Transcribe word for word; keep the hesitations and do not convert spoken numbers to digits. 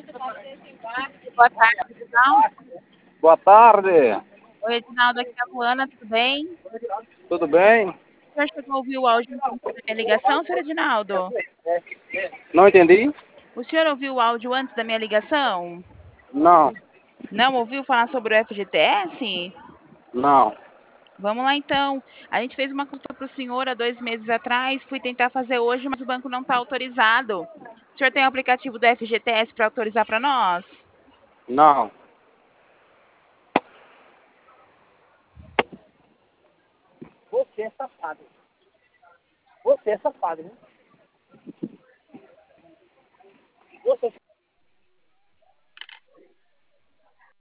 Boa tarde, Edinaldo. Boa tarde, Oi, Edinaldo, aqui é a Luana, tudo bem? tudo bem? O senhor chegou a ouvir o áudio antes da minha ligação, senhor Edinaldo? Não entendi? O senhor ouviu o áudio antes da minha ligação? Não, Não ouviu falar sobre o F G T S? não. Vamos lá então. A gente fez uma consulta para o senhor há dois meses atrás, fui tentar fazer hoje, mas o banco não está autorizado. O senhor tem o aplicativo do F G T S para autorizar para nós? Não. Você é safado. Você é safado, né?